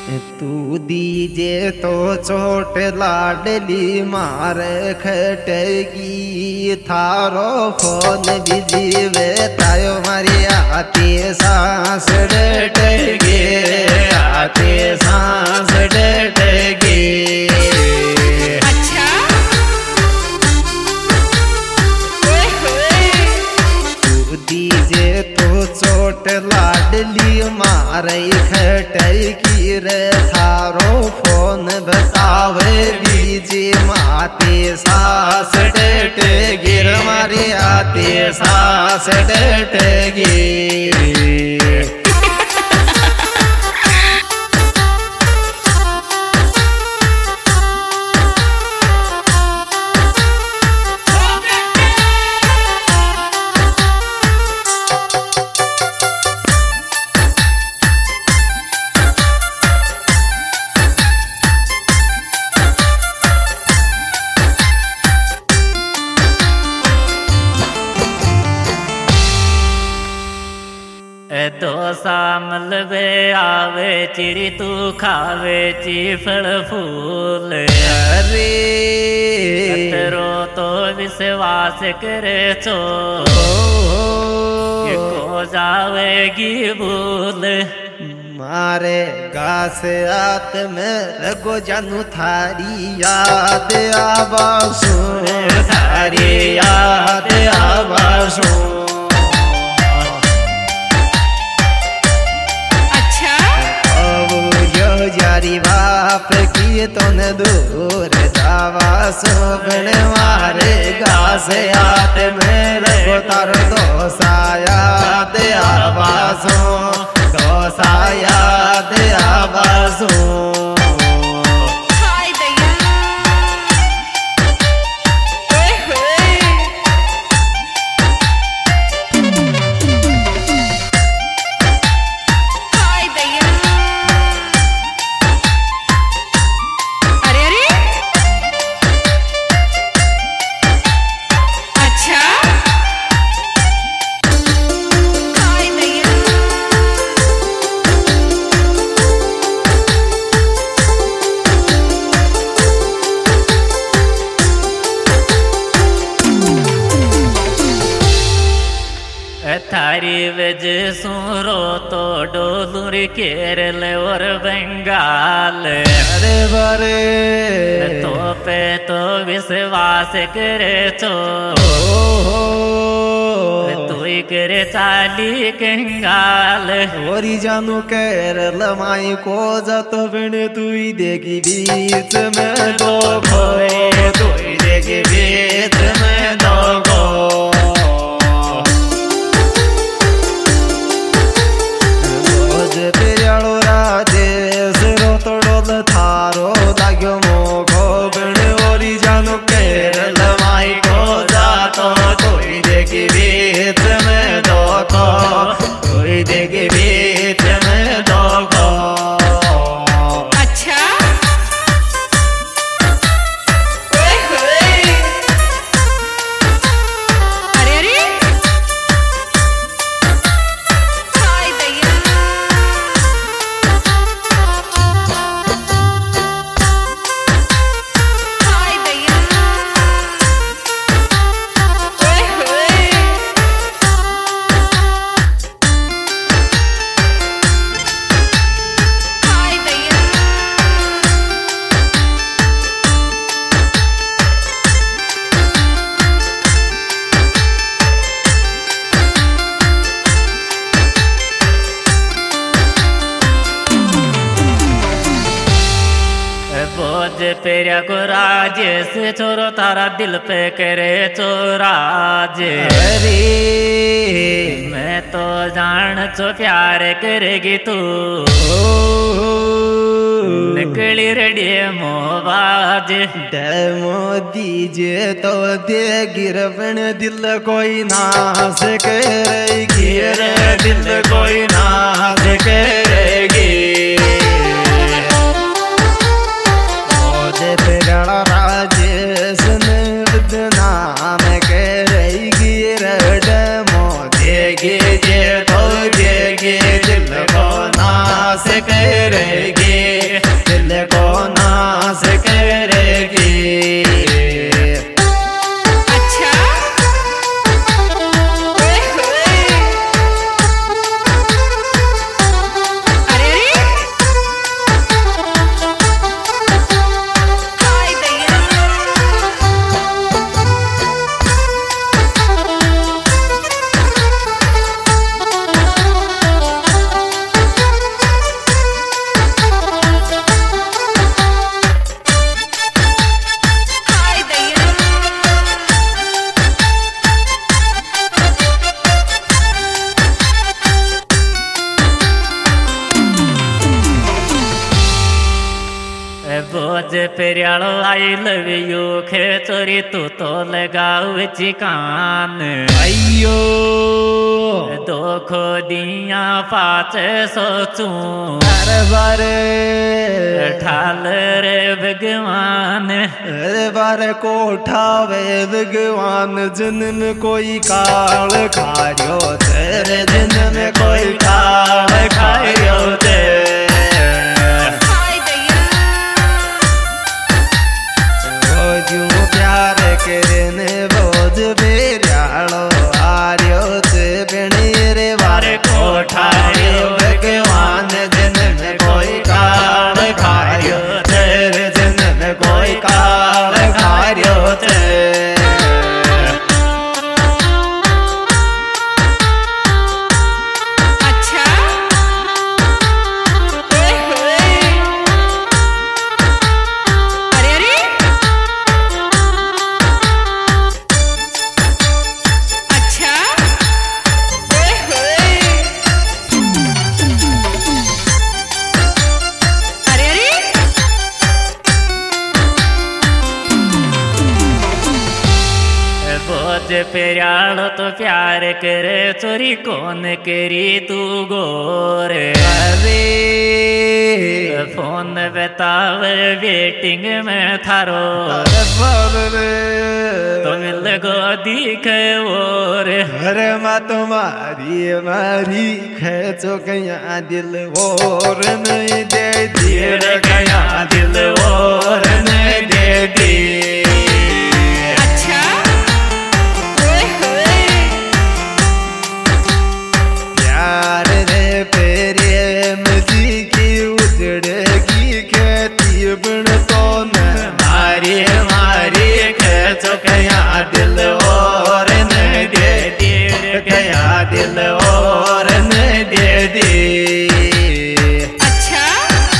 तू दीजे तो चोट लाडली मार खटगी थारो फोन बिजीवे तायो मारी आती सांस डटगे आती सांस डटगे। अच्छा तू दीजे तो चोट लाडली मार खटगी रे थारो फोन बतावे बीजे माते सास डट गिर मारी आते सास डट गिर। तो सामल वे आवे चिरी तू खावे ची फल फूल अरे तेरो तो विश्वास करे छो को जावेगी भूल। मारे गास आत में रगो जानू थारी याद आवासू थारी याद आवासू। जारी बाप की तो न दूर जावा सोबन मारे गास याद में रगो तार दोसायाद आवासो दोसायाद आवासो। थारी वज सुरो तो डोलूर केरल और बंगाल अरे बरे तो पे तो विश्वास करे छो तू करे चाली कंगाल। ओरी जानू केरल माई को जातो बिन तू देगी बीच में दो खोए तू देगी बीच में दो खो। थारो लाग्यो मोघो बिन ओरी जानू केरल माई को जातो कोई देगी बीच में दो खो कोई देगी बीच में दो खो। बोझ पेरिया को राजेश छोरो तारा दिल पे करे चोराज। अरे मैं तो जान छो प्यार करेगी तू निकली रेडी मोबाज। डेमो दीजे तो दे गिरवन दिल कोई नाश करेगी रे दिल कोई नाश करेगी। राजेश ने बदनाम करेगी रे डेमो देगी जे तो देगी दिल को नाश करेगी। बोझ पेरियालो आई लव यू खे चोरी तू तो लगाओ चिकान अयो दोखो दिया पाँच सोचूं अरे बारे ठाल रे भगवान अरे बारे को उठावे भगवान जन्म कोई काल खारियो तेरे जन्म कोई काल खारियो ते प्यार करने बोझ बेरियालो आर्यो से बणीरे बारे कोठारे भगवान जन्म कोई काल खारियो तेरे जन्म कोई काल खारियो ते पेरियालो तो प्यार करे चोरी कौन करी तू गोरे अरे फोन बताव वेटिंग में थारो रे तो मिल गो दिखे और अरे माँ तुम्हारी खेचो गया दिल और नहीं दे दिए गया दिल और नहीं दे दी दिल और न दे दे गया दिल और न दे दी अच्छा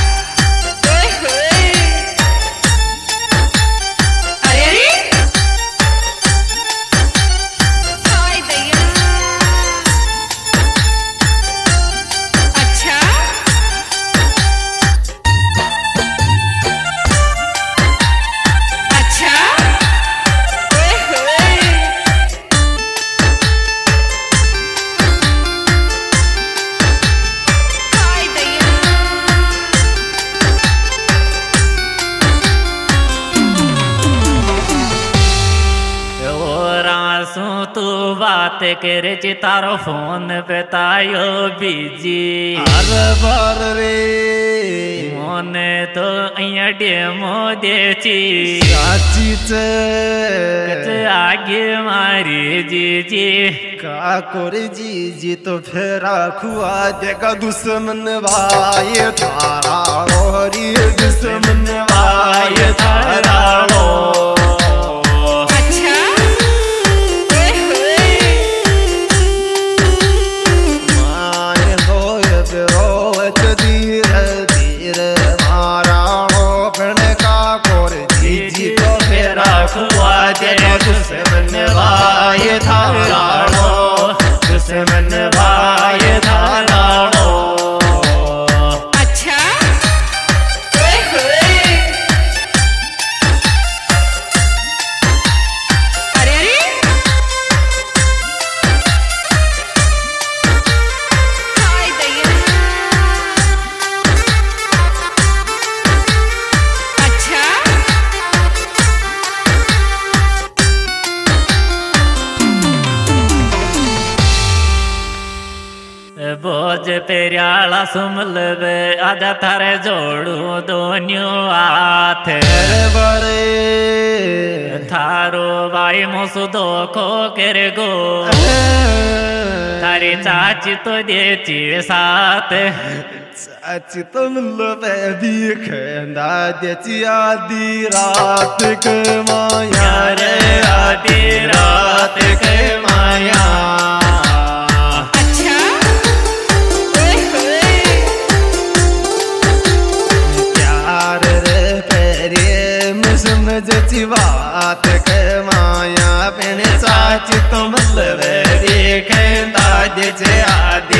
अरे अरे हाय दया अच्छा अच्छा तू बात कर तारो फोन बतायो बीजी अरे बार रे मोने तो अया डेमो देची साची कच आगे मारी जीजी का कोरे जी तो फेरा खुआ देगा दुश्मन भाई थारा री दुश्मन भाई थारा दुश्मन भाई थाराड़ो दुश्मन भाई थाराड़ो अच्छा अरे अरे हाय दया अच्छा बोझ पेरियाला सुमल आजा थारे जोड़ू दोन्यो हाथ बड़े थारो भाई मोसु दोखो कर गो थारी चाची तो देची साथ चाची तो मिल भी खेंदा देची आधी रात के माया रे आधी रात के माया जची बात के माया पेने चाची तो मतलब देखे दादी से आदि